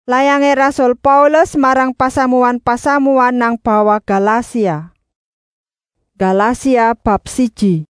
Layange Rasul Paulus marang pasamuan-pasamuan nang bawah Galasia. Galasia bab 1.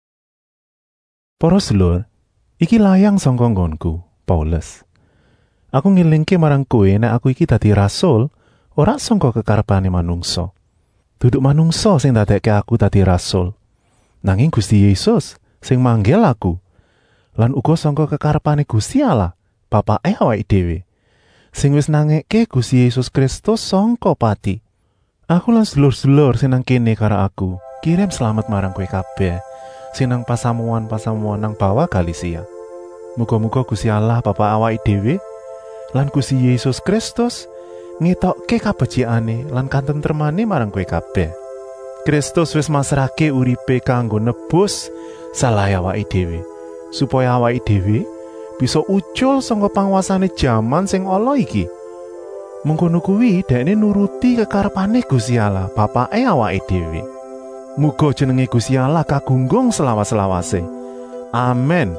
Para sedulur, iki layang sangka nggonku, Paulus. Aku ngelingke marang kowe nek aku iki dadi rasul ora sangka kekarepane manungsa. Duduk manungsa sing dadekke aku dadi rasul. Nanging Gusti Yesus sing manggil aku. Lan uga sangka kekarepane Gusti Allah, Bapake awake dhewe. Sing wis nangekke Gusti Yesus Kristus sangka pati. Aku lan sedulur-sedulur sing nang kene karo aku, kirim selamat marang kowe kabeh sing nang pasamuan-pasamuan nang bawah Galasia. Muga-muga Gusti Allah Bapa awake dhewe lan Gusti Yesus Kristus ngetokke kabecikane lan katentremane marang kowe kabeh. Kristus wis masrahke uripe kanggo nebus salah awake dhewe, supaya awake dhewe bisa ucul saka panguasane jaman sing ala iki. Mengkono kuwi dekne nuruti kekarepane Gusti Allah, Bapake awake dhewe. Muga jenenge Gusti Allah kagunggung selawas-lawase. Amin.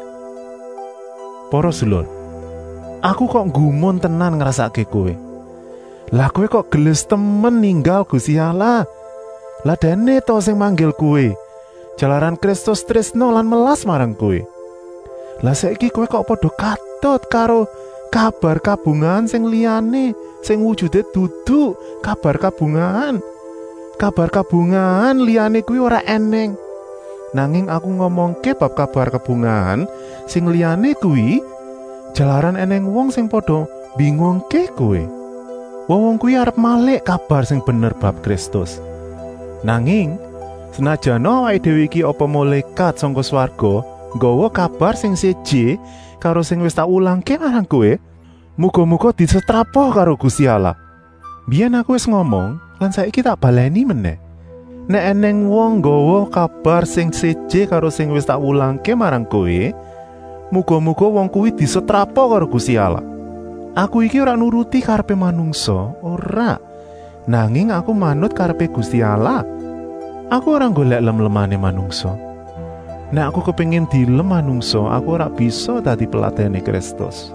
Para sedulur, aku kok gumun tenan ngrasake kowe. Lah kowe kok gelis temen ninggal Gusti Allah. Lah dene to sing manggil kowe. Jalaran Kristus tresno lan melas marang kowe. Lah saiki kowe kok padha katut karo kabar kabungan sing liyane, sing wujude dudu kabar kabungan. Kabar kabungan liyane kuwi ora eneng. Nanging aku ngomongke bab kabar kabungan sing liyane kuwi jalaran eneng wong sing padha bingungke kowe. Wong kuwi arep malik kabar sing bener bab Kristus. Nanging senajan awake dhewe iki apa malaikat saka swarga nggawa kabar sing seje karo sing wis tak ulangke marang kowe, muga-muga disetrapo karo Gusti Allah. Biyen aku wis ngomong lan saiki tak baleni meneh. Nek eneng wong nggawa kabar sing seje karo sing wis tak ulangke marang kowe, muga-muga wong kuwi disetrapo karo Gusti Allah. Aku iki ora nuruti karepe manungsa, ora. Nanging aku manut karepe Gusti Allah. Aku ora golek lem-lemane manungsa. Nek aku kepengin dilem manungsa, aku ora bisa dadi peladene Kristus.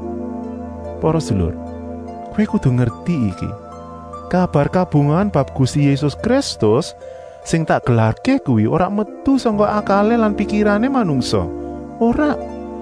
Para sedulur, kowe kudu ngerti iki. Kabar kabungan bab Gusti Yesus Kristus sing tak gelarke kuwi ora metu saka akale lan pikirane manungsa. Ora.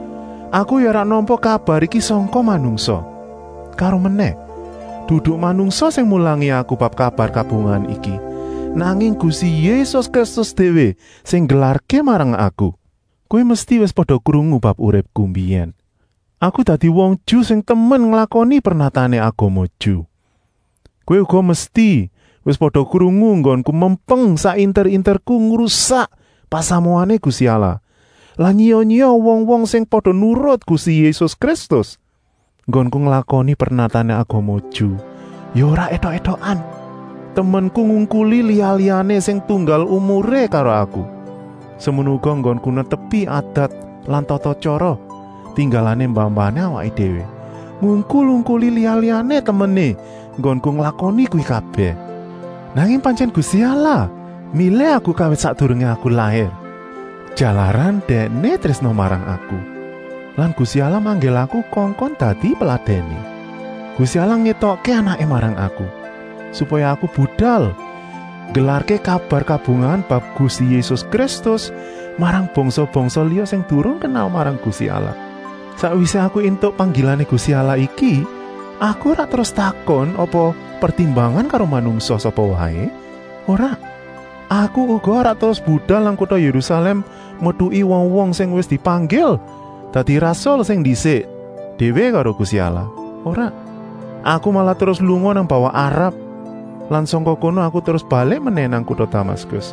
Aku ya ora nampa kabar iki saka manungsa. Karo meneh, duduk manungsa sing mulangi aku bab kabar kabungan iki. Nanging Gusti Yesus Kristus dhewe sing gelarke marang aku. Kowe mesti wis padha krungu bab uripku mbiyen. Aku dadi wong Ju sing temen nglakoni pernatane agama Ju. Kowe uga mesti wis padha krungu nggonku mempeng sainter-interku ngrusak pasamuane Gusti Allah. Lan nyiya-nyiya wong-wong sing padha nurut Gusti Yesus Kristus. Nggonku nglakoni pernatane agama Ju, ya ora etok-etokan. Temenku ngungkuli liya-liyane sing tunggal umure karo aku. Semono uga nggonku netepi adat lan tata cara tinggalane mbah-mbahane awake dhewe. Ngungkul-ungkuli liya-liyane temene nggonku nglakoni kuwi kabeh. Nanging pancen Gusti Allah milih aku kawit sadurunge aku lahir. Jalaran dekne tresno marang aku. Lan Gusti Allah manggil aku kongkon dadi peladene. Gusti Allah ngetokke anake marang aku, supaya aku budal gelarke kabar kabungan bab Gusti Yesus Kristus marang bangsa-bangsa liya sing durung kenal marang Gusti Allah. Sakwise aku entuk panggilane Gusti Allah iki, aku ora terus takon apa pertimbangan karo manungsa sapa wae. Ora. Aku uga ora terus budal nang kutha Yerusalem metuki wong-wong sing wis dipanggil dadi rasul sing dhisik dhewe karo Gusti Allah. Ora. Aku malah terus lunga nang bawah Arab. Lan sangka kono aku terus balik meneh nang kutha Damaskus.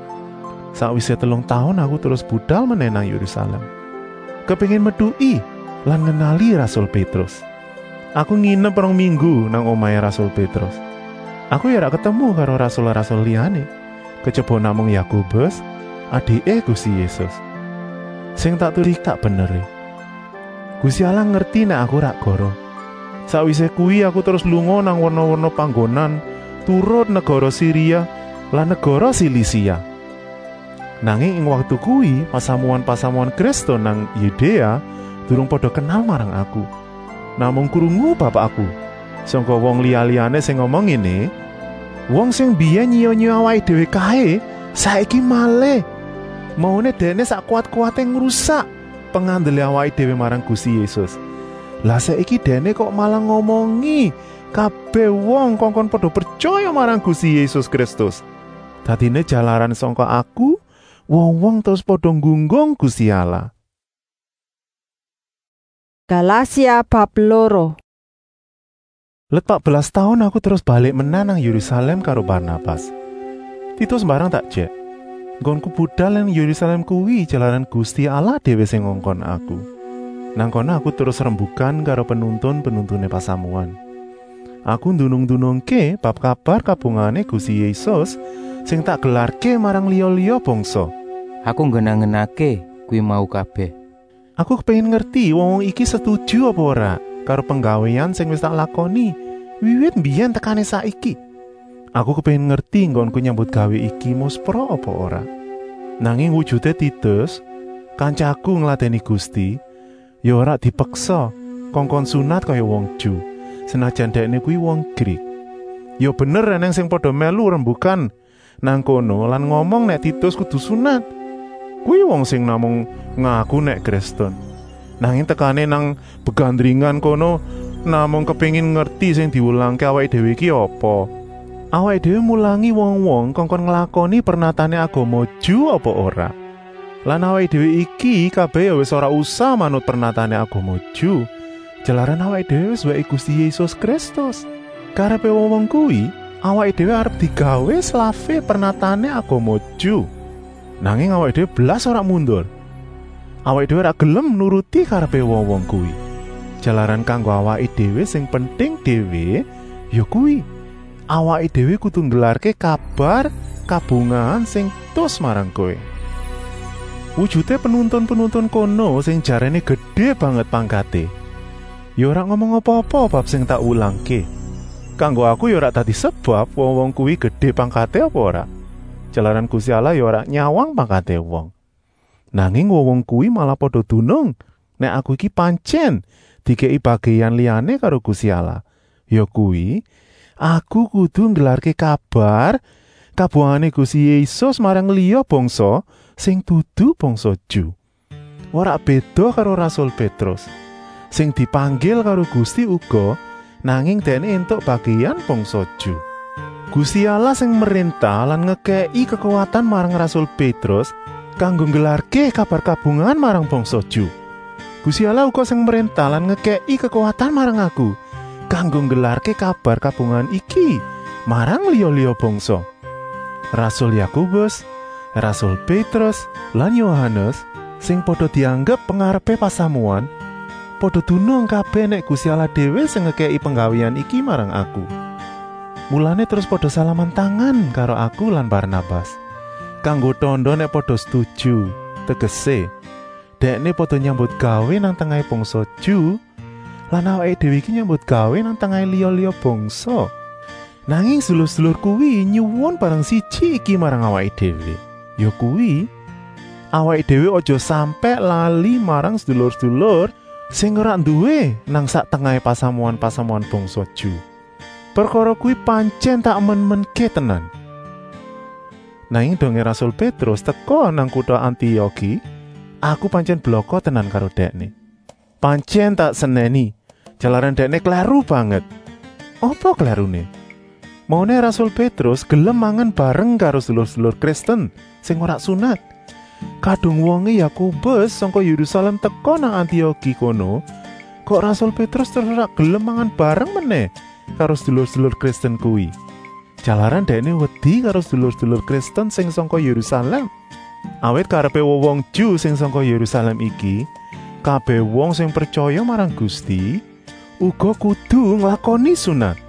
Sakwise 3 tahun aku terus budal meneh nang Yerusalem. Kepengin metuki lan ngenali Rasul Petrus. Aku nginep 2 minggu nang omahe Rasul Petrus. Aku ya ora ketemu karo rasul-rasul liyane, kejaba namung Yakobus, adike Gusti Yesus. Sing tak turi tak beneri. Gusti Allah ngerti nek aku ora goro. Sakwise kuwi aku terus lunga nang warna-warna panggonan turut negara Syria lan negara Silisia. Nanging ing waktu kuwi pasamuan-pasamuan Kristen nang Yudea durung padha kenal marang aku. Namung krungu bapakku Sangka wong liya-liyane sing ngomong ngene, wong sing biyen nyiya-nyiya awake dhewe kae, saiki malih maune dene sak kuat-kuate ngrusak pengandele awake dhewe marang Gusti Yesus. Lah saiki dene kok malah ngomongi kabeh wong kongkon padha percaya marang Gusti Yesus Kristus. Dadine jalaran sangka aku, wong-wong terus padha nggunggung Gusti Allah. Galasia bab 2. Let 14 tahun aku terus balik menang nang Yerusalem karo Barnabas. Titus barang tak jek. Nggonku budal nang Yerusalem kuwi jalaran Gusti Allah dhewe sing ngongkon aku. Nang kono aku terus rembugan karo penuntun-penuntune pasamuan. Aku ndunung-dunungke bab kabar kabungane Gusti Yesus sing tak gelarke marang liya-liya bangsa. Aku nggenang-ngenake kuwi mau kabeh. Aku kepengin ngerti wong iki setuju apa ora karo penggawean sing wis tak lakoni wiwit mbiyen tekane saiki. Aku kepengin ngerti nggonku nyambut gawe iki muspro apa ora. Nanging wujude Titus, kancaku ngladeni Gusti, ya ora dipeksa kongkon sunat kaya wong Ju, senajan dekne kuwi wong Grik. Ya bener eneng sing padha melu rembukan nang kono lan ngomong nek Titus kudu sunat. Kuwi wong sing namung ngaku nek Kristen. Nanging tekane nang begandringan kono namung kepengin ngerti sing diulangke awake dhewe iki apa. Awake dhewe mulangi wong-wong kongkon nglakoni pernatane agama Ju apa ora. Lan awake dhewe iki kabeh ya wis ora usah manut pernatane agama Ju. Jalaran awake dhewe wis wae Gusti Yesus Kristus. Karepe wong kuwi, awake dhewe arep digawe slave pernatane agama Ju. Nanging awake dhewe blas ora mundur. Awake dhewe ora gelem nuruti karepe wong-wong kuwi. Jalaran kanggo awake dhewe sing penting dhewe ya kuwi. Awake dhewe kudu nggelarke kabar kabungahan sing tus marang kowe. Wujude penuntun-penuntun kono sing jarene gedhe banget pangkate. Ya ora ngomong apa-apa bab sing tak ulangke. Kanggo aku ya ora dadi sebab wong-wong kuwi gedhe pangkate apa ora. Jalaran Gusti Allah ya ora nyawang pangkate wong. Nanging wong kuwi malah padha dunung nek aku iki pancen dikei bagian liyane karo Gusti Allah. Ya kuwi aku kudu nggelarke kabar kabungane Gusti Yesus marang liya bangsa sing dudu bangsa Ju. Ora beda karo Rasul Petrus sing dipanggil karo Gusti uga nanging dene entuk bagian bangsa Ju. Gusti Allah sing merintah lan ngekei kekuatan marang Rasul Petrus kanggo nggelarke kabar kabungan marang bangsa Ju. Gusti Allah uga sing merintah lan ngekei kekuatan marang aku kanggo nggelarke kabar kabungan iki marang liya-liya bangsa. Rasul Yakobus, Rasul Petrus lan Yohanes sing padha dianggep pengarepe pasamuan padha dunung kabeh nek Gusti Allah dhewe sing ngekei penggawean iki marang aku. Mulane terus padha salaman tangan karo aku lan Barnabas. Kanggo tandha nek padha setuju, tegese dekne padha nyambut gawe nang tengahé bangsa Ju lan awake dhewe iki nyambut gawe nang tengahé liya-liya bangsa. Nanging sedulur-sedulur kuwi nyuwun barang siji iki marang awake dhewe. Ya kuwi awake dhewe aja sampe lali marang sedulur-sedulur sing ora duwe nang sak tengahé pasamuan-pasamuan bangsa Ju. Perkara kuwi pancen tak men-menke tenan. Nanging donge Rasul Petrus teka nang kutha Antioki, aku pancen bloko tenan karo dekne. Pancen tak seneni, jalaran dekne kleru banget. Apa klerune? Maune Rasul Petrus gelem mangan bareng karo sedulur-sedulur Kristen sing ora sunat. Kadung wonge Yakobus saka Yerusalem teka nang Antioki kono, kok Rasul Petrus terus ora gelem mangan bareng meneh karo sedulur-sedulur Kristen kuwi. Jalaran dekne wedi karo sedulur-sedulur Kristen sing saka Yerusalem. Awit karepe wong Ju sing saka Yerusalem iki, kabeh wong sing percaya marang Gusti uga kudu nglakoni sunat.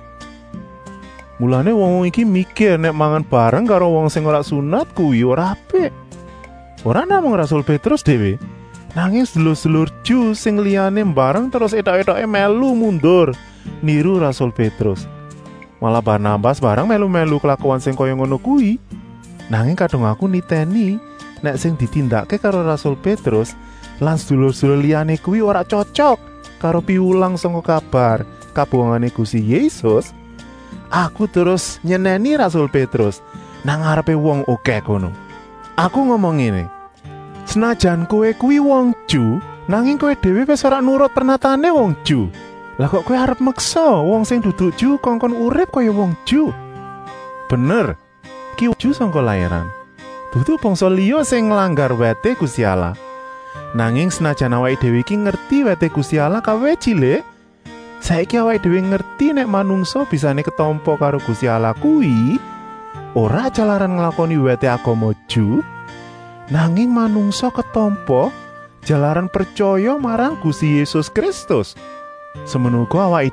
Mulane wong iki mikir nek mangan bareng karo wong sing ora sunat kuwi ora apik. Ora namung Rasul Petrus dhewe, nanging sedulur-sedulur Ju sing liyane bareng terus etok-etoke melu mundur niru Rasul Petrus. Malah Barnabas bareng melu-melu kelakuan sing kaya ngono kuwi. Nanging kadung aku niteni nek sing ditindakake karo Rasul Petrus lan sedulur-sedulur liyane kuwi ora cocok karo piwulang saka kabar kabungane Gusti Yesus, aku terus nyeneni Rasul Petrus nang ngarepe wong akeh kono. Aku ngomong ngene, senajan kowe kuwi wong Ju, nanging kowe dhewe wis ora nurut pernatane wong Ju. Lah kok kowe arep meksa wong sing dudu Ju kongkon urip kaya wong Ju? Bener, ki Ju sangka lahiran. Dudu bangsa liya sing nglanggar wete Gusti Allah. Nanging senajan awake dhewe iki ngerti wete Gusti Allah kawit cilik, saiki awake dhewe ngerti nek manungsa bisane ketampa karo Gusti Allah kuwi ora jalaran nglakoni wete agama Ju, nanging manungsa ketampa jalaran percaya marang Gusti Yesus Kristus. Semenuga awake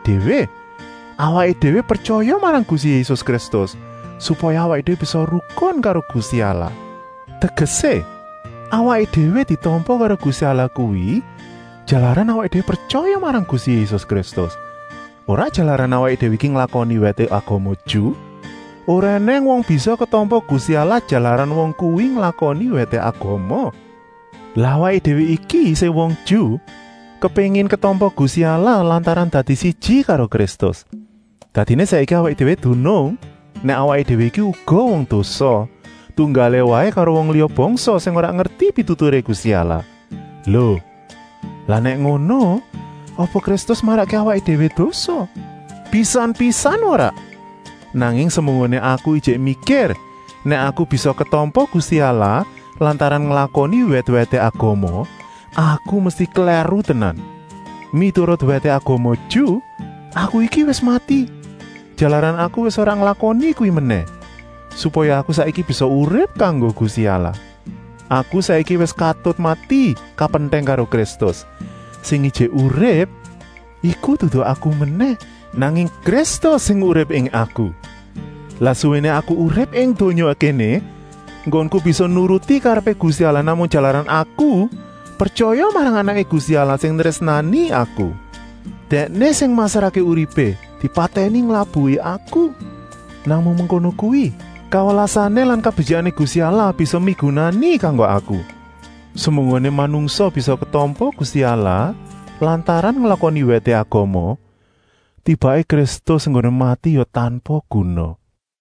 dhewe percaya marang Gusti Yesus Kristus supaya awake dhewe bisa rukun karo Gusti Allah. Tegese awake dhewe ditampa karo Gusti Allah kuwi jalaran awake dhewe percaya marang Gusti Yesus Kristus. Ora jalaran awake dhewe iki nglakoni wete agama Ju. Ora neng wong bisa ketampa Gusti Allah jalaran wong kuwi nglakoni wete agama. Lah awake dhewe iki isih wong Ju, kepengin ketampa Gusti Allah lantaran dadi siji karo Kristus. Dadine saiki awake dhewe dunung nek awake dhewe iki uga wong dosa, tunggale wae karo wong liya bangsa sing ora ngerti pituture Gusti Allah. Lho, lah nek ngono, apa Kristus marake awake dhewe dosa? Pisan-pisan ora. Nanging semungone aku ijek mikir nek aku bisa ketampa Gusti Allah lantaran nglakoni wet-wete agama, aku mesti kleru tenan. Miturut wete agama Ju, aku iki wis mati. Jalaran aku wis ora nglakoni kuwi meneh. Supaya aku saiki bisa urip kanggo Gusti Allah. Aku saiki wis katut mati kapenteng karo Kristus. Sing ijek urip iku dudu aku meneh, nanging Kristus sing urip ing aku. Lah suwene aku urip ing donya kene, nggonku bisa nuruti karepe Gusti Allah namung jalaran aku percaya marang anake Gusti Allah sing tresnani aku. Dekne sing masrahke uripe dipateni nglabuhi aku. Namung mengkono kuwi kawelasane lan kabejane Gusti Allah bisa migunani kanggo aku. Semungone manungsa bisa ketampa Gusti Allah lantaran nglakoni wete agama, tibake Kristus nggone mati ya tanpa guna.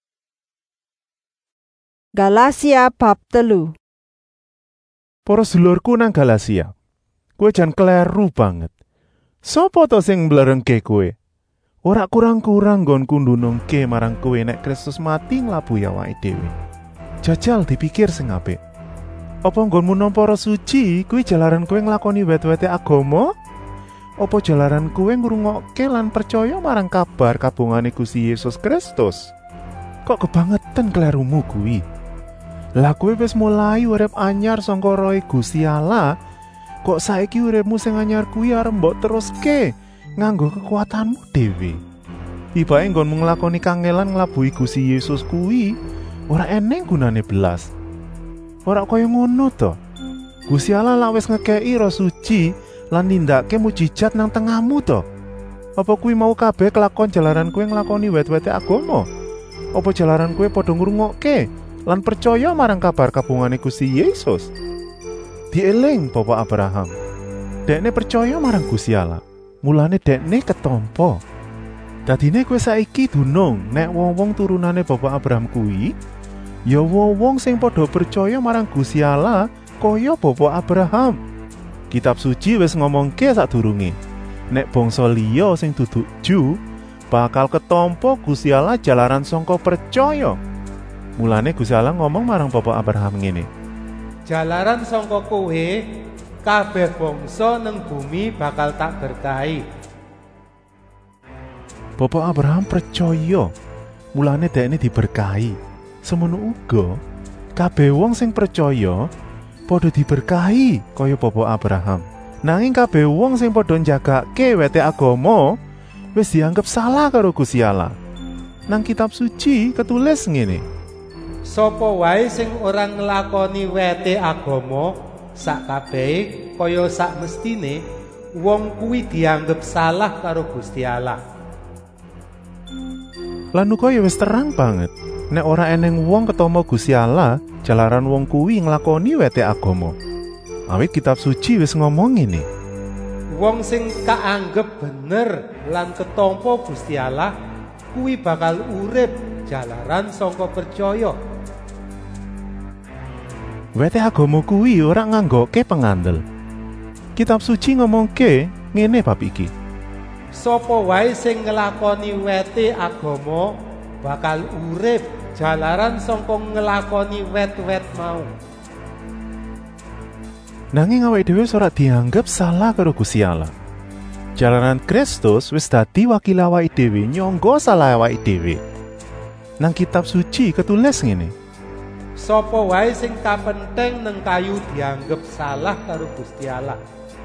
Galasia bab 3. Para sedulurku nang Galasia, kowe jan kleru banget. Sopo to sing mblerengke kowe? Ora kurang-kurang nggonku ndunungke marang kowe nek Kristus mati nglabuhi awake dhewe. Jajal dipikir sing apik. Apa nggonmu nampa Roh Suci kuwi jalaran kowe nglakoni wet-wete agama? Apa jalaran kowe ngrungokke lan percaya marang kabar kabungane Gusti Yesus Kristus? Kok kebangetan klerumu kuwi? Lah kowe wis mulai urip anyar sangka Roh Gusti Allah, kok saiki uripmu sing anyar kuwi arep mbok teruske nganggo kekuatanmu dhewe. Tibake nggonmu nglakoni kangelan nglabuhi Gusti Yesus kuwi ora eneng gunane belas. Ora kaya ngono to. Gusti Allah lak wis ngekeki Roh Suci lan nindakake mujizat nang tengahmu to. Apa kuwi mau kabeh kelakon jalaran kowe nglakoni wet-wete agama? Apa jalaran kowe padha ngrungokke lan percaya marang kabar kabungane Gusti Yesus? Dieling Bapak Abraham. Dekne percaya marang Gusti Allah, mulane dekne ketampa. Dadine kowe saiki dunung nek wong-wong turunane Bapak Abraham kuwi ya wong-wong sing padha percaya marang Gusti Allah kaya Bapak Abraham. Kitab suci wis ngomongke sadurunge nek bangsa liya sing dudu Ju bakal ketampa Gusti Allah jalaran sangka percaya. Mulane Gusti Allah ngomong marang Bapak Abraham ngene, jalaran sangka kowe kabeh bangsa nang bumi bakal tak berkahi. Bapak Abraham percaya, mulane dekne diberkahi. Semono uga kabeh wong sing percaya padha diberkahi kaya Bapak Abraham. Nanging kabeh wong sing padha njagake wete agama wis dianggep salah karo Gusti Allah. Nang kitab suci ketulis ngene, sapa wae sing ora nglakoni wete agama sak kabehe kaya sak mestine, wong kuwi dianggep salah karo Gusti Allah. Lan uga ya wis terang banget nek ora eneng wong ketama Gusti Allah jalaran wong kuwi nglakoni wete agama. Awit kitab suci wis ngomong ngene, Wong sing kaanggep bener lan ketampa Gusti Allah kuwi bakal urip jalaran sangka percaya. Wete agama kuwi ora nganggokke pengandel. Kitab suci ngomongke ngene bab iki. Sapa wae sing nglakoni wete agama bakal urip jalaran sangka nglakoni wet-wet mau. Nanging awake dhewe ora dianggep salah karo Gusti Allah. Jalaran Kristus wis dadi wakil awake dhewe nyangga salah awake dhewe. Nang kitab suci ketulis ngene. Sapa wae sing kapenteng nang kayu dianggep salah karo Gusti Allah.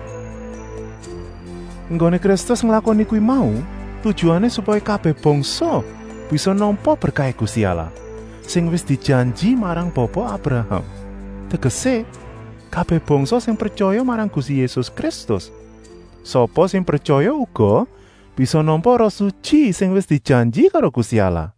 Nggone Kristus nglakoni kuwi mau, tujuane supaya kabeh bangsa bisa nampa berkah Gusti Allah sing wis dijanji marang Bapa Abraham. Tegese kabeh bangsa sing percaya marang Gusti Yesus Kristus. Sapa sing percaya uga bisa nampa Roh Suci sing wis dijanji karo Gusti Allah.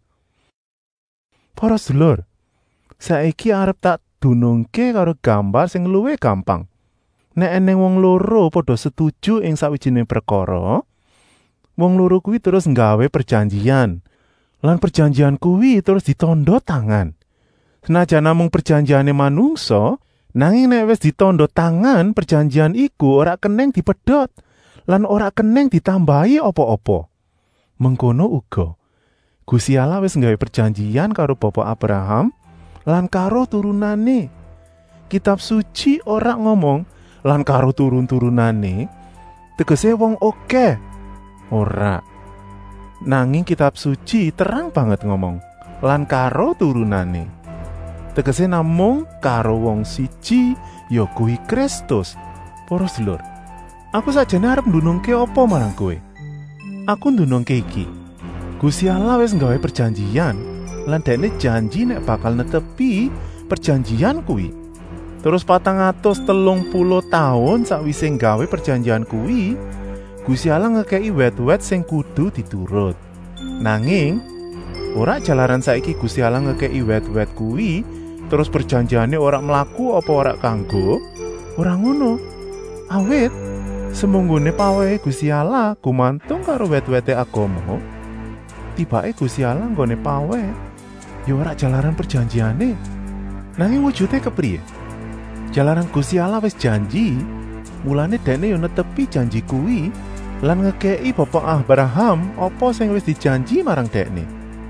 Para sedulur, saiki arep tak dunungke karo gambar sing luwih gampang. Nek eneng wong loro padha setuju ing sawijining perkara, wong loro kuwi terus nggawe perjanjian. Lan perjanjian kuwi terus ditanda tangan. Senajan namung perjanjiane manungsa, nanging nek wis ditanda tangan, perjanjian iku ora keneng dipedhot lan ora keneng ditambahi apa-apa. Mengkono uga Gusti Allah wis nggawe perjanjian karo Bapa Abraham lan karo turunane. Kitab suci ora ngomong lan karo turun-turunane, tegese wong oke. Ora. Nanging kitab suci terang banget ngomong lan karo turunane. Tegese namung karo wong siji ya kuwi Kristus. Para sedulur, aku sajane arep ndunungke apa marang kowe. Aku ndunungke iki. Gusti Allah wis nggawe perjanjian lan Dene janji nek bakal netepi perjanjian kuwi. Terus 430 tahun sakwise nggawe perjanjian kuwi, Gusti Allah ngekei wet-wet sing kudu diturut. Nanging ora jalaran saiki Gusti Allah ngekei wet-wet kuwi, terus perjanjiane ora mlaku apa ora kanggo? Ora ngono. Awit semunggune pawehe Gusti Allah gumantung karo wet-wete agama. Tibake Gusti Allah nggone paweh ya ora jalaran perjanjiane. Nanging wujude kepriye? Jalaran Gusti Allah wis janji, mulane Dene yo netepi janji kuwi lan ngekei Bapak Abraham apa sing wis dijanji marang Dene.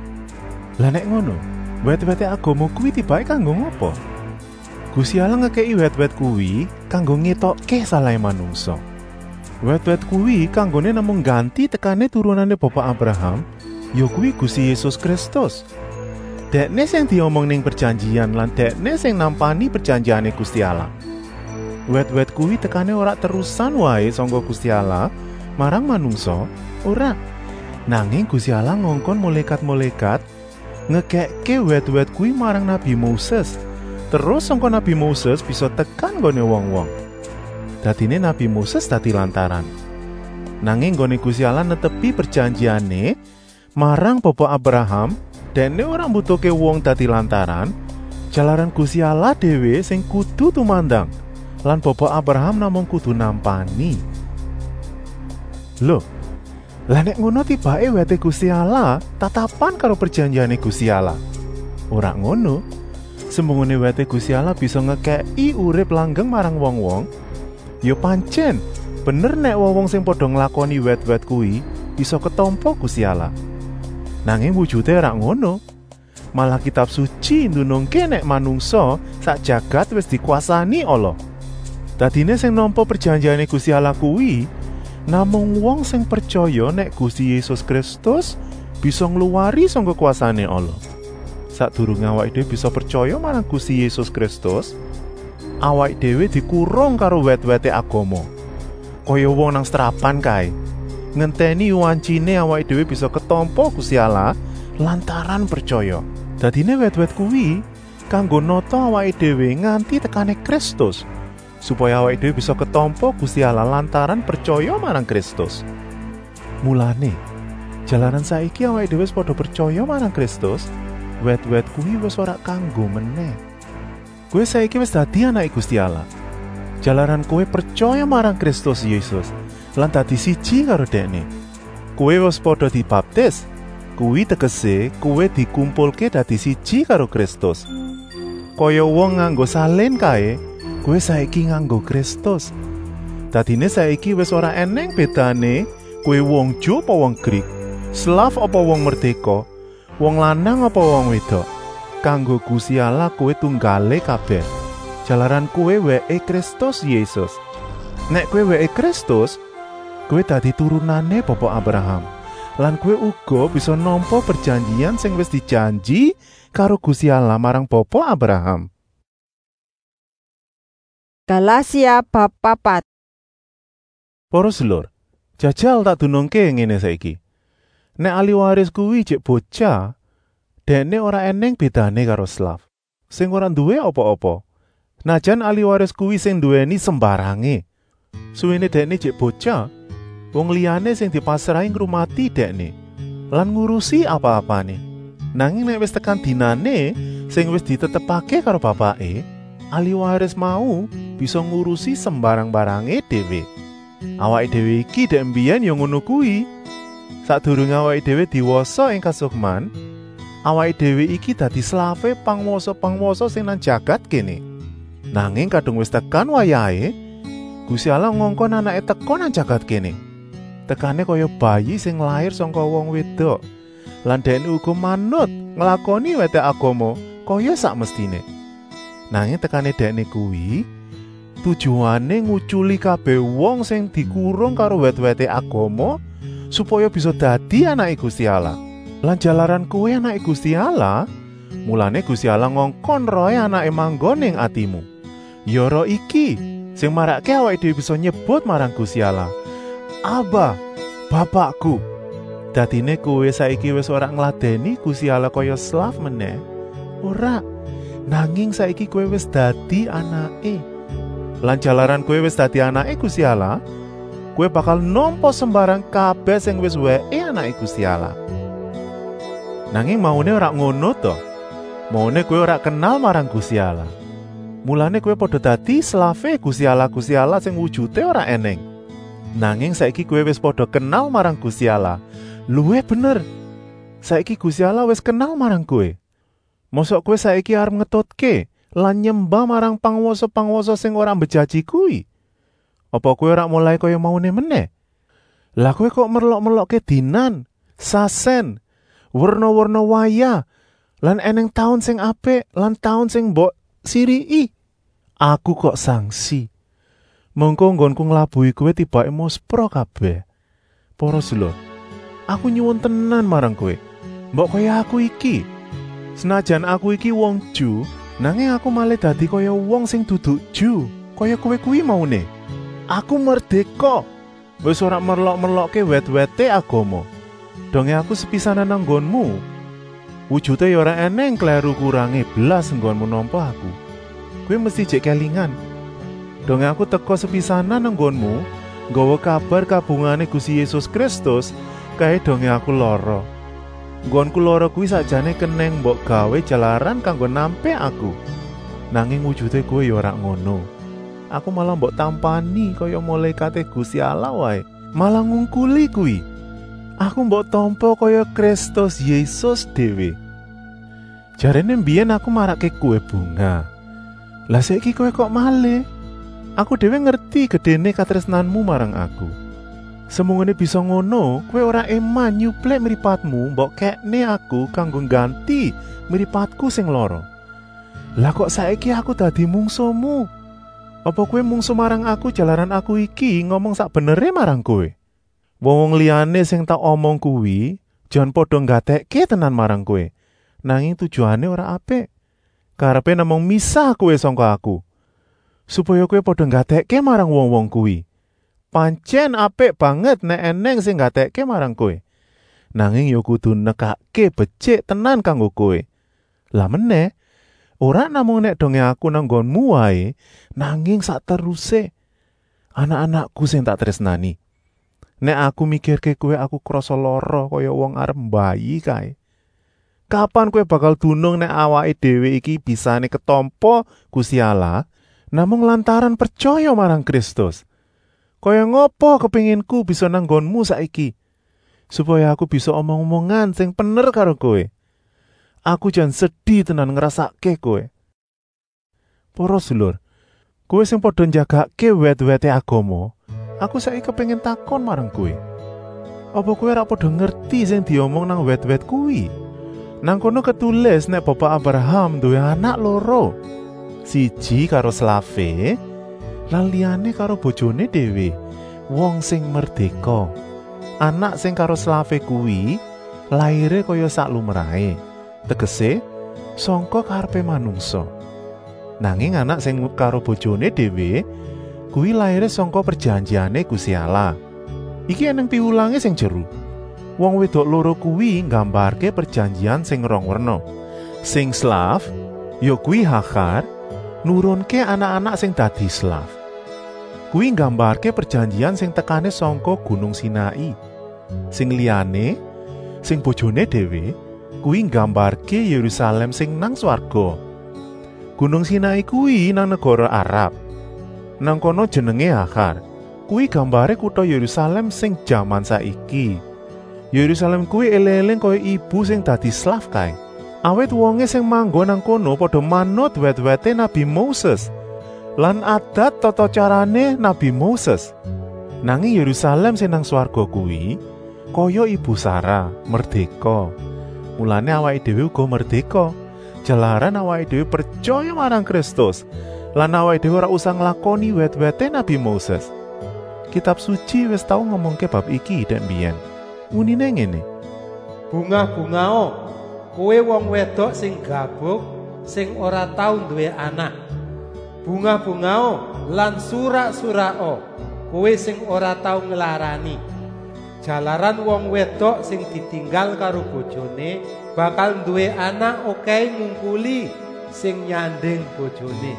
Lah nek ngono, wet-wete agama kuwi tibake kanggo ngopo? Gusti Allah ngekei wet-wet kuwi kanggo ngetokke salahe manungsa. Wet-wet kuwi kanggone namung ganti tekane turunane Bapak Abraham, ya kuwi Gusti Yesus Kristus. Dekne sing diomong ning perjanjian lan dekne sing nampani perjanjiane Gusti Allah. Wet-wet kuwi tekane ora terusan wae sangka Gusti Allah marang manungsa, ora. Nanging Gusti Allah ngongkon malaikat-malaikat ngekekke wet-wet kuwi marang Nabi Moses. Terus sangka Nabi Moses bisa tekan gone wong-wong. Dadine Nabi Moses dadi lantaran. Nanging gone Gusti Allah netepi perjanjiane marang Bapak Abraham, Dene ora mbutuhke wong dadi lantaran, jalaran Gusti Allah dhewe sing kudu tumandang, lan Bapak Abraham namung kudu nampani. Loh, lah nek ngono tibake wete Gusti Allah tatapan karo perjanjiane Gusti Allah. Ora ngono. Sembungune wete Gusti Allah bisa ngekeki urip langgeng marang wong-wong. Ya pancen, bener nek wong sing padha nglakoni wet-wet kuwi bisa ketampa Gusti Allah. Nanging wujude ora ngono. Malah kitab suci ndunungke nek manungsa sak jagat wis dikuasani Allah. Dadine sing nampa perjanjiane Gusti Allah kuwi namung wong sing percaya nek Gusti Yesus Kristus bisa ngluwari saka kuasane Allah. Sadurunge awake dhewe bisa percaya marang Gusti Yesus Kristus, awake dhewe dikurung karo wet-wete agama. Kaya wong nang setrapan kae. Ngenteni wancine awake dhewe bisa ketampa Gusti Allah lantaran percaya. Dadine wet-wet kuwi kanggo nata awake dhewe nganti tekane Kristus, supaya awake dhewe bisa ketampa Gusti Allah lantaran percaya marang Kristus. Mulane, jalaran saiki awake dhewe wis padha percaya marang Kristus, wet-wet kuwi wis ora kanggo meneh. Kowe saiki wis dadi anak Gusti Allah. Jalaran kowe percaya marang Kristus Yesus, lan dadi siji karo Dekne. Kowe wis padha dibaptis, kuwi tegese kowe dikumpulke dadi siji karo Kristus. Kaya wong nganggo salin kae, kowe saiki nganggo Kristus. Dadine saiki wis ora eneng bedane kowe wong Ju apa wong Grik, Slav apa wong merdeka, wong lanang apa wong wedok. Kanggo Gusti Allah kowe tunggale kabeh. Jalaran kowe weke Kristus Yesus. Nek kowe weke Kristus, kowe dadi turunane Bapak Abraham. Lan kowe uga bisa nampa perjanjian sing wis dijanji karo Gusti Allah marang Bapak Abraham. Galasia bab 4. Para sedulur, jajal tak dunungke ngene saiki. Nek ahli waris kuwi jek bocah, dene ora eneng bedane karo Slav sing ora duwe apa-apa. Najan ahli waris kuwi sing duweni sembarange. Suwene dene jek bocah, wong liyane sing dipasrahi ngrumati dekne lan ngurusi apa-apane. Nanging nek wis tekan dinane sing wis ditetepake karo bapake, ahli waris mau bisa ngurusi sembarang-barange dhewe. Awake dhewe iki dek mbiyen ya ngono kuwi. Sadurunge awake dhewe diwasa ing kasukman, awake dhewe iki dadi slave pangwasa-pangwasa sing nang jagat kene. Nanging kadung wis tekan wayahe, Gusti Allah ngongkon anake teka nang jagat kene. Tekane kaya bayi sing lair saka wong wedok. Lan dene uga manut nglakoni wetek agama kaya sak mestine. Nanging tekane dekne kuwi tujuane nguculi kabeh wong sing dikurung karo wet-wete agama supaya bisa dadi anake Gusti Allah. Lan jalaran kowe anake Gusti Allah, mulane Gusti Allah ngongkon roe anake manggon ing atimu. Ya roh iki sing marake awake dhewe bisa nyebut marang Gusti Allah, Aba, Bapakku. Dadine kowe saiki wis ora ngladeni Gusti Allah kaya slav meneh. Ora, nanging saiki kowe wis dadi anake. Lan jalaran kowe wis dadi anake Gusti Allah, kowe bakal nampa sembarang kabeh sing wis weke anake Gusti Allah. Nanging maune ora ngono to. Maune kowe ora kenal marang Gusti Allah. Mulane kowe padha dadi slave Gusti Allah sing wujude ora eneng. Nanging saiki kowe wis padha kenal marang Gusti Allah. Luwih bener. Saiki Gusti Allah wis kenal marang kowe. Mosok kowe saiki arep ngetutke lan nyembah marang pangwasa-pangwasa sing ora mbejaji kuwi? Apa kowe ora mulai kaya maune meneh? Lah kowe kok merlok-merlokke dinan, sasen, werna-werna waya, lan eneng taun sing apik lan taun sing mbok sirii. Aku kok sangsi. Mengko nggonku nglabuhi kowe tibake muspra kabeh. Para sedulur, aku nyuwun tenan marang kowe. Mbok kaya aku iki. Senajan aku iki wong Ju, nanging aku malah dadi kaya wong sing dudu Ju, kaya kowe kuwi maune. Aku merdeka. Wis ora merlok-merlokke wet-wete agama. Donge aku sepisanan nang nggonmu. Wujude ya ora eneng kleru kurange blas nggonmu nampa aku. Kowe mesti jek kelingan. Donge aku teka sepisanan nang nggonmu, nggawa kabar kabungane Gusti Yesus Kristus, kae donge aku lara. Nggonku lara kuwi sakjane keneng mbok gawe jalaran kanggo nampe aku. Nanging wujude kowe ya ora ngono. Aku malah mbok tampani kaya malaikate Gusti Allah wae. Malah ngungkuli kuwi. Aku mbok tampa kaya Kristus Yesus dhewe. Jarene mbiyen aku marake kowe bunga. Lah saiki kowe kok malih? Aku dhewe ngerti gedene katresnanmu marang aku. Semungene bisa ngono, kowe ora eman nyuplek mripatmu mbok kekne aku kanggo ganti mripatku sing lara. Lah kok saiki aku dadi mungsumu? Apa kowe mungsu marang aku jalaran aku iki ngomong sak benere marang kowe? Wong liyane sing tak omong kuwi jan padha nggatekke tenan marang kowe. Nanging tujuane ora apik. Karepe namung misah kowe sangka aku. Supaya kowe padha nggatekke marang wong-wong kuwi. Pancen apik banget nek eneng sing nggatekke marang kowe. Nanging ya kudu nekake becik tenan kanggo kowe. Lah meneh, ora namung nek donge aku nang nggonmu wae, nanging sak teruse anak-anakku sing tak tresnani. Nek aku mikirke kowe aku krasa lara kaya wong arep mbayi kae. Kapan kowe bakal dunung nek awake dhewe iki bisane ketampa Gusti Allah namung lantaran percaya marang Kristus? Kaya ngopo kepinginku bisa nang nggonmu saiki, supaya aku bisa omong-omongan sing bener karo kowe. Aku jan sedih tenan ngrasake kowe. Para sedulur, kowe sing padha njagake wet-wete agama, aku saiki kepengin takon marang kowe. Apa kowe ora padha ngerti sing diomong nang wet-wet kuwi? Nang kono ketulis nek Bapak Abraham duwe anak loro. Siji karo slave, lan liyane karo bojone dhewe, wong sing merdeka. Anak sing karo slave kuwi laire kaya sak lumrahe, tegese sangka karepe manungsa. Nanging anak sing karo bojone dhewe kuwi laire sangka perjanjiane Gusti Allah. Iki eneng piwulange sing jeru. Wong wedok loro kuwi nggambarke perjanjian sing rong werna. Sing slave ya kuwi Hagar nurunke anak-anak sing dadi slave. Kuwi nggambarke perjanjian sing tekane sangka Gunung Sinai. Sing liyane, sing bojone dhewe, kuwi nggambarke Yerusalem sing nang swarga. Gunung Sinai kuwi nang negara Arab. Nang kono jenenge Hagar. Kuwi gambare kutha Yerusalem sing jaman saiki. Yerusalem kuwi eleng-eleng kaya ibu sing dadi slave kae. Awit wonge sing manggon nang kono padha manut wet-wete Nabi Moses lan adat tata carane Nabi Moses. Nanging Yerusalem sing nang swarga kuwi kaya ibu Sarah, merdeka. Mulane awake dhewe uga merdeka. Jalaran awake dhewe percaya marang Kristus lan awake dhewe ora usah nglakoni wet-wete Nabi Moses. Kitab suci wis tau ngomongke bab iki dak mbiyen. Unine ngene. Bungah-bungao, kowe wong wedok sing gabuk sing ora tau duwe anak. Bungah-bungao lan surak-surako, kowe sing ora tau nglarani. Jalaran wong wedok sing ditinggal karo bojone bakal duwe anak okehe ngungkuli sing nyanding bojone.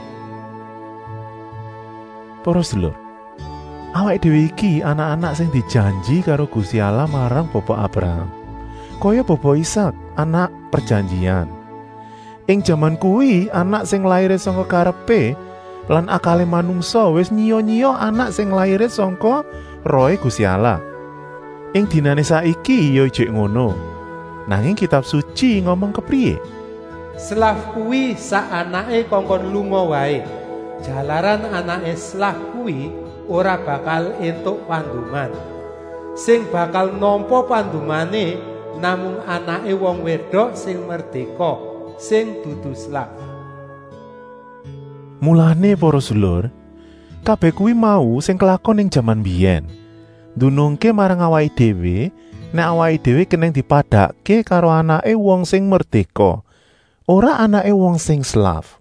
Para sedulur, awake dhewe iki anak-anak sing dijanji karo Gusti Allah marang Bapak Abraham. Kaya Bapak Ishak, anak perjanjian. Ing jaman kuwi anak sing laire saka karepe lan akale manungsa wis nyiya-nyiya anak sing laire saka rohe Gusti Allah. Ing dinane saiki ya jek ngono. Nanging kitab suci ngomong kepriye? Slaf kuwi sak anake kongkon lunga wae. Jalaran anake slaf kuwi ora bakal entuk pandungan. Sing bakal nampa pandungane namung anake wong wedok sing merdeka, sing dudu slaf. Mulane para sedulur, kabeh kuwi mau sing kelakon ing jaman biyen. Dunungke marang awake dhewe, nek awake dhewe keneng dipadhake karo anake wong sing merdeka, ora anake wong sing slaf.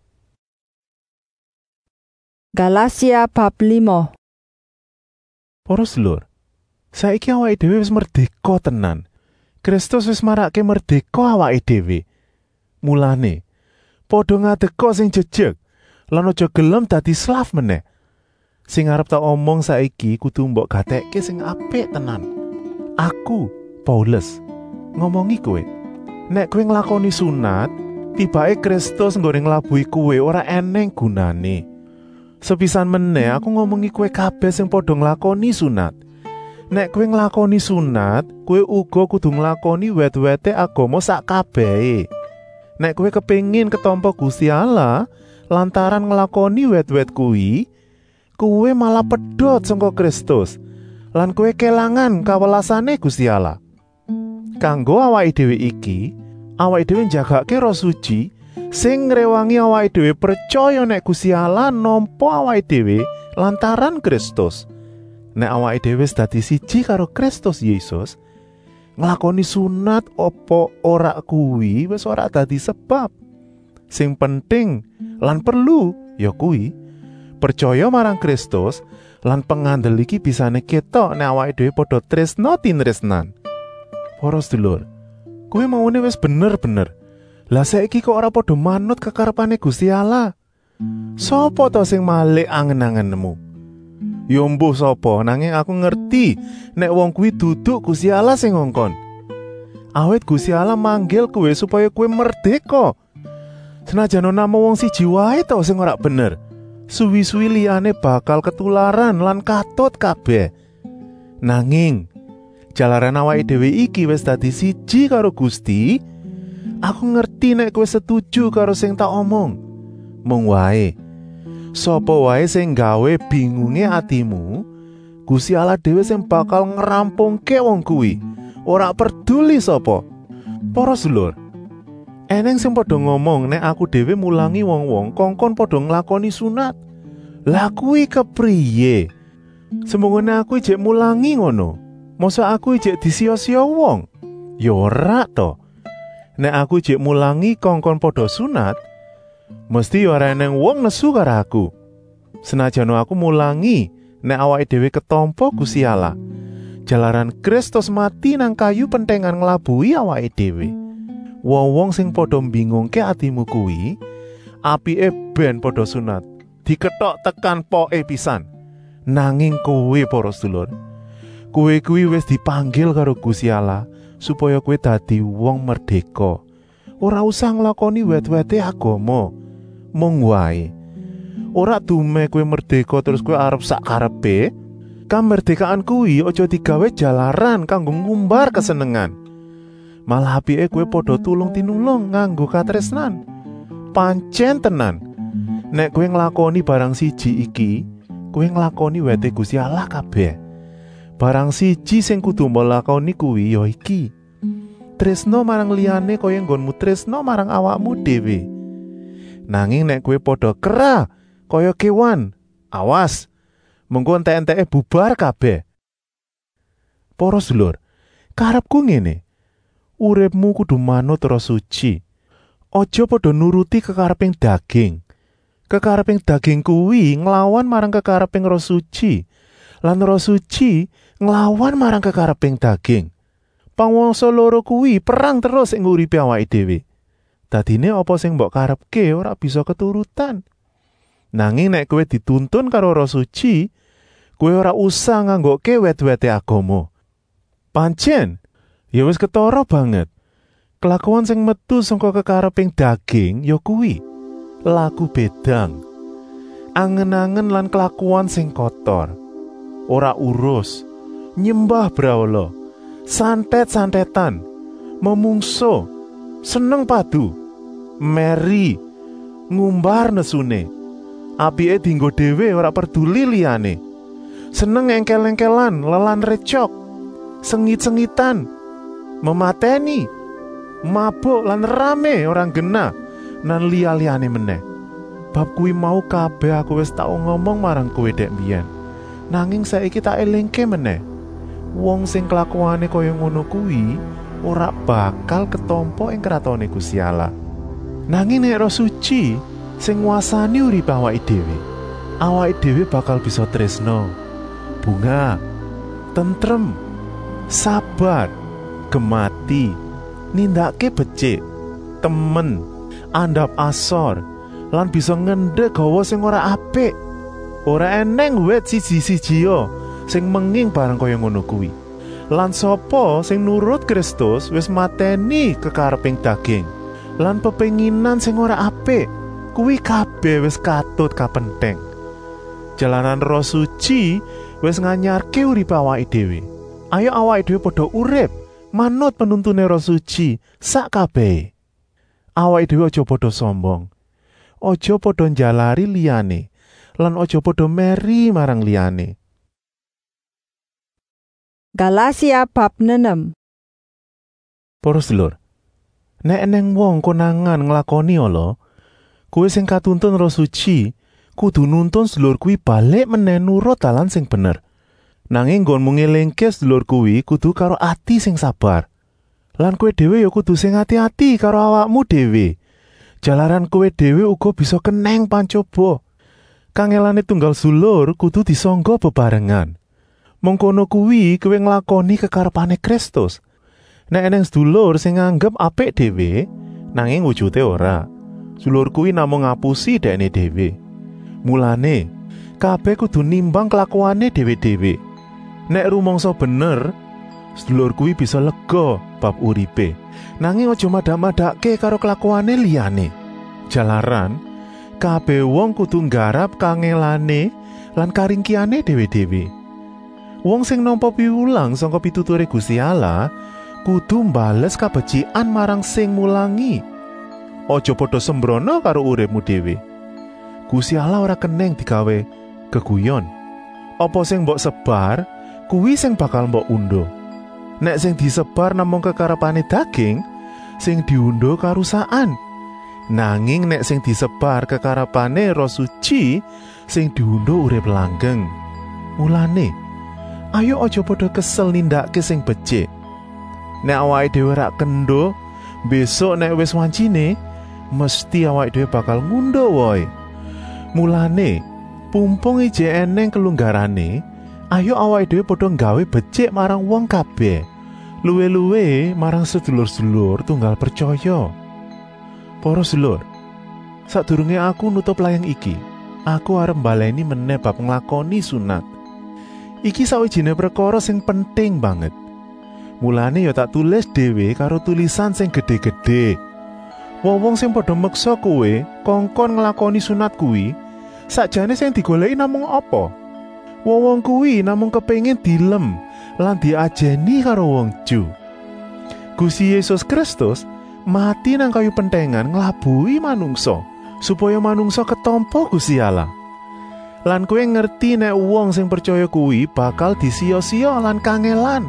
Galatia bab 5. Para sedulur, saiki awake dhewe wis merdeka tenan. Kristus wis marake merdeka awake dhewe. Mulane, padha ngadeka sing jejeg lan aja gelem dadi slaf meneh. Sing arep tak omong saiki kudu mbok gatekke sing apik tenan. Aku, Paulus, ngomongi kowe. Nek kowe nglakoni sunat, tibake Kristus nggone nglabuhi kowe ora eneng gunane. Sepisan meneh aku ngomongi kowe kabeh sing padha nglakoni sunat. Nek kowe nglakoni sunat, kowe uga kudu nglakoni wet-wete agama sak kabehe. Nek kowe kepengin ketampa Gusti Allah lantaran nglakoni wet-wet kuwi, kowe malah pedhot saka Kristus lan kowe kelangan kawelasane Gusti Allah. Kanggo awake dhewe iki, awake dhewe njagake Roh Suci sing ngrewangi awake dhewe percaya nek Gusti Allah nampa awake dhewe lantaran Kristus. Nek awake dhewe wis dadi siji karo Kristus Yesus, nglakoni sunat apa ora kuwi wis ora dadi sebab. Sing penting lan perlu ya kuwi percaya marang Kristus lan pengandel iki bisane ketok nek awake dhewe padha tresna tinresnan. Para sedulur, kowe maune wis bener-bener. Lah saiki kok ora padha manut kekarepane Gusti Allah? Sopo to sing malik angen-angenmu? Ya mbuh sapa, nanging aku ngerti nek wong kuwi duduk Gusti Allah sing ngongkon. Awit Gusti Allah manggil kowe supaya kowe merdeka. Senajan ana wong siji wae to sing ora bener. Suwi-suwi liyane bakal ketularan lan katut kabeh. Nanging jalaran awake dhewe iki wis dadi siji karo Gusti, aku ngerti nek kowe setuju karo sing tak omong. Mung wae, sapa wae sing gawe bingunge atimu, Gusti Allah dhewe sing bakal ngerampungke wong kuwi, ora peduli sapa. Para sedulur, eneng sing padha ngomong nek aku dhewe mulangi wong-wong kongkon padha nglakoni sunat. Lah kuwi kepriye? Semungone aku ijek mulangi ngono, mosok aku ijek disia-sia wong? Ya ora to. Nek aku ijek mulangi kongkon padha sunat, mesti ora eneng wong nesu karo aku. Senajan aku mulangi nek awake dhewe ketampa Gusti Allah, jalaran Kristus mati nang kayu pentengan nglabuhi awake dhewe. Wong-wong sing padha mbingungke atimu kuwi, apike ben padha sunat, diketok tekan poke pisan. Nanging kowe para sedulur, kowe kuwi wis dipanggil karo Gusti Allah supaya kowe dadi wong merdeka. Ora usah nglakoni wet-wete agama. Mung wae, ora dume kowe merdeka terus kowe arep sak karepe. Kamerdekaan kuwi aja digawe jalaran kanggo ngumbar kesenengan. Malah apike kowe padha tulung-tinulung nganggo katresnan. Pancen tenan, nek kowe nglakoni barang siji iki, kowe nglakoni wete Gusti Allah kabeh. Barang siji sing kudu mbok lakoni kuwi ya iki: tresno marang liyane kaya nggonmu tresno marang awakmu dhewe. Nanging nek kowe padha kerah kaya kewan, awas, mengko entek-enteke bubar kabeh. Para sedulur, karepku ngene: uripmu kudu manut Roh Suci. Aja padha nuruti kekareping daging. Kekareping daging kuwi nglawan marang kekareping Roh Suci, lan Roh Suci nglawan marang kekareping daging. Pangwangsa loro kuwi perang terus ing uripe awake dhewe. Dadine apa sing mbok karepke ora bisa keturutan. Nanging nek kowe dituntun karo Roh Suci, kowe ora usah nganggoke wet-wete agama. Pancen ya wis ketara banget. Kelakuan sing metu saka kekareping daging ya kuwi laku bedang, angen-angen lan kelakuan sing kotor, ora urus, nyembah brahala, santet-santetan, memungso, seneng padu, meri, ngumbar nesune, apike dienggo dhewe ora peduli liyane, seneng engkel-engkelan, lelan recok, sengit-sengitan, memateni, mabuk lan rame orang genah, nan liya-liyane meneh. Bab kuwi mau kabeh aku wis tau ngomong marang kowe dek mbiyen. Nanging saiki tak elingke meneh. Wong sing kelakuane kaya ngono kuwi ora bakal ketampa ing kratone Gusti Allah. Nanging nek Roh Suci sing nguasani urip awake dhewe bakal bisa tresno, bunga, tentrem, sabar, gemati, nindakake becik, temen, andhap asor, lan bisa ngendhek gawa sing ora apik. Ora eneng wit siji-sijia sing menging barang kaya ngono kuwi. Lan sapa sing nurut Kristus wis mateni kekareping daging lan pepenginan sing ora apik, kuwi kabeh wis katut kapenteng. Jalanan Roh Suci wis nganyarke urip awake dhewe. Ayo awake dhewe padha urip manut penuntune Roh Suci sak kabeh. Awake dhewe aja padha sombong, aja padha njalari liyane, lan aja padha meri marang liyane. Galasia bab 6. Para sedulur, nek eneng wong konangan nglakoni ala, kowe sing katuntun Roh Suci kudu nuntun sedulur kuwi balik meneh nurut dalan sing bener. Nanging nggonmu ngelingke sedulur kuwi kudu karo ati sing sabar. Lan kowe dhewe ya kudu sing ati-ati karo awakmu dhewe. Jalaran kowe dhewe uga bisa keneng pancoba. Kangelane tunggal sedulur kudu disangga bebarengan. Mengkono kuwi kowe nglakoni kekarepane Kristus. Nek eneng sedulur sing nganggep apik dhewe, nanging wujude ora, sedulur kuwi namung ngapusi dekne dhewe. Mulane, kabeh kudu nimbang kelakuane dhewe-dhewe. Nek rumangsa bener, sedulur kuwi bisa lega bab uripe. Nanging aja madak-madake karo kelakuane liyane. Jalaran kabeh wong kudu nggarap kangelane lan karingkiane dhewe-dhewe. Wong sing nampa piwulang saka pituture Gusti Allah kudu mbales kabecikan marang sing mulangi. Aja padha sembrono karo uripmu dhewe. Gusti Allah ora keneng digawe geguyon. Apa sing mbok sebar kuwi sing bakal mbok undo. Nek sing disebar namung kekarepane daging, sing diundo karusakan. Nanging nek sing disebar kekarepane Roh Suci, sing diundo urip langgeng. Mulane, ayo aja padha kesel nindakake sing becik. Nek awake dhewe rak kendo, besok nek wis wancine, mesti awake dhewe bakal ngundo wae. Mulane, pumpung ije eneng kelunggarane, ayo awake dhewe padha nggawe becik marang wong kabeh. Luwe-luwe marang sedulur-sedulur tunggal percaya. Para sedulur, sadurunge aku nutup layang iki, aku arep baleni meneh bab nglakoni sunat. Iki sawijine perkara sing penting banget. Mulane ya tak tulis dhewe karo tulisan sing gedhe-gedhe. Wong-wong sing padha meksa kowe kongkon nglakoni sunat kuwi, sakjane sing digoleki namung apa? Wong-wong kuwi namung kepengin dilem lan diajeni karo wong Ju. Gusti Yesus Kristus mati nang kayu pentengan nglabuhi manungsa supaya manungsa ketampa Gusti Allah. Lan kowe ngerti nek wong sing percaya kuwi bakal disia-sia lan kangelan.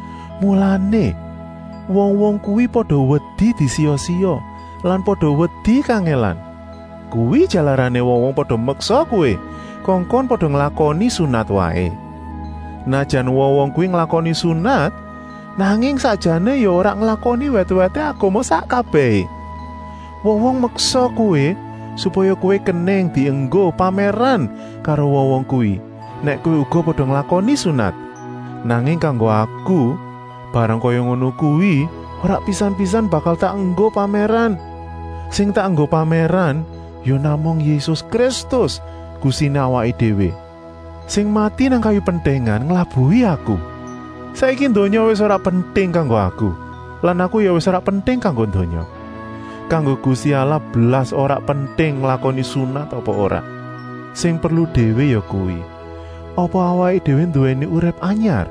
Mulane wong-wong kuwi padha wedi disia-sia lan padha wedi kangelan. Kuwi jalarane wong-wong padha meksa kowe kongkon padha nglakoni sunat wae. Najan wong-wong kuwi nglakoni sunat, nanging sakjane ya ora nglakoni wet-wete agama sak kabeh. Wong-wong meksa kowe supaya kowe keneng dienggo pameran karo wong-wong kuwi. Nek kowe uga padha nglakoni sunat. Nanging kanggo aku, barang kaya ngono kuwi ora pisan-pisan bakal tak enggo pameran. Sing tak enggo pameran ya namung Yesus Kristus, Gustine awake dhewe. Sing mati nang kayu pentengan nglabuhi aku. Saiki donya wis ora penting kanggo aku, lan aku ya wis ora penting kanggo donya. Kanggo Gusti Allah blas ora penting nglakoni sunat apa ora. Sing perlu dhewe ya kuwi, apa awake dhewe duweni urip anyar.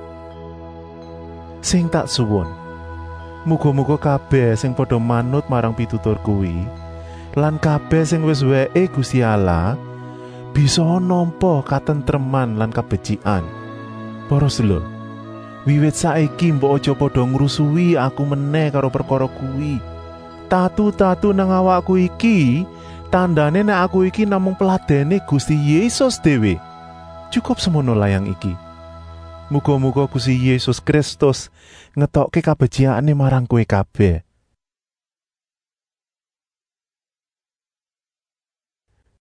Sing tak suwun, muga-muga kabeh sing padha manut marang pitutur kuwi, lan kabeh sing wis weke Gusti Allah bisa nampa katentreman lan kabecikan. Para sedulur, wiwit saiki mbok aja padha ngrusuhi aku meneh karo perkara kuwi. Tatu-tatu nang awakku iki tandane nek aku iki namung peladene Gusti Yesus dhewe. Cukup semono layang iki. Muga-muga Gusti Yesus Kristus ngetokke kabeciakane marang kowe kabeh.